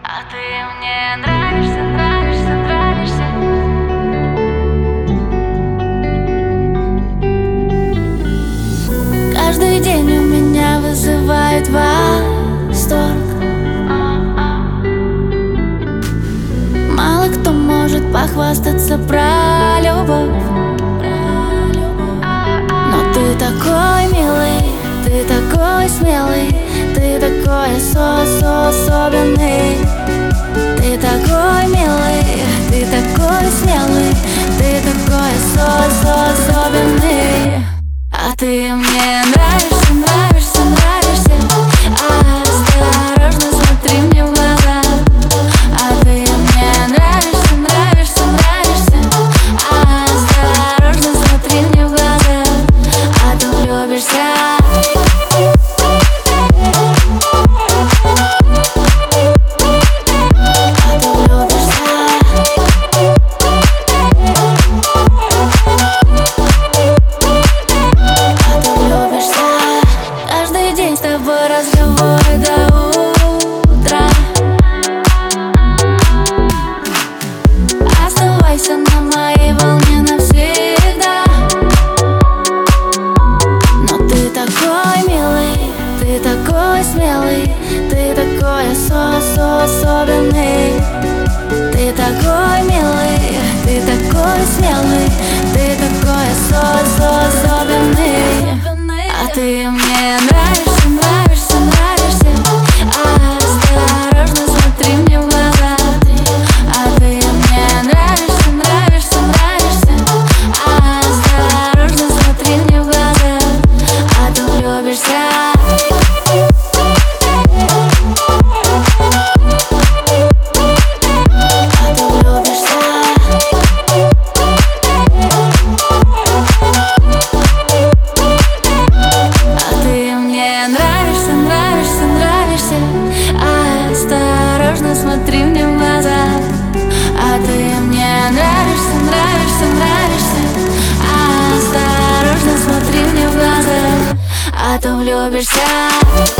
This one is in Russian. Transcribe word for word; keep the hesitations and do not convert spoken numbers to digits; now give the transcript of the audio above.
А ты мне нравишься, нравишься, нравишься. Каждый день у меня вызывает восторг. Мало кто может похвастаться про любовь, но ты такой милый, ты такой смелый, ты такой особенный. Ты такой милый, ты такой смелый, ты такой особенный. А ты мне нравишься, нравишься, нравишься. Осторожно смотри мне в глаза. А ты мне нравишься, нравишься, нравишься. Осторожно смотри мне в глаза, а то влюбишься. Разговоры до утра. Оставайся на моей волне навсегда. Но ты такой милый, ты такой смелый, ты такой особенный. Ты такой милый, ты такой смелый, ты такой особенный. А ты мне нравишься, нравишься, нравишься. Осторожно смотри мне в глаза. А ты мне нравишься, нравишься, нравишься. Осторожно смотри мне в глаза, а то влюбишься. Смотри мне в глаза, а ты мне нравишься, нравишься, нравишься. Осторожно смотри мне в глаза, а то влюбишься.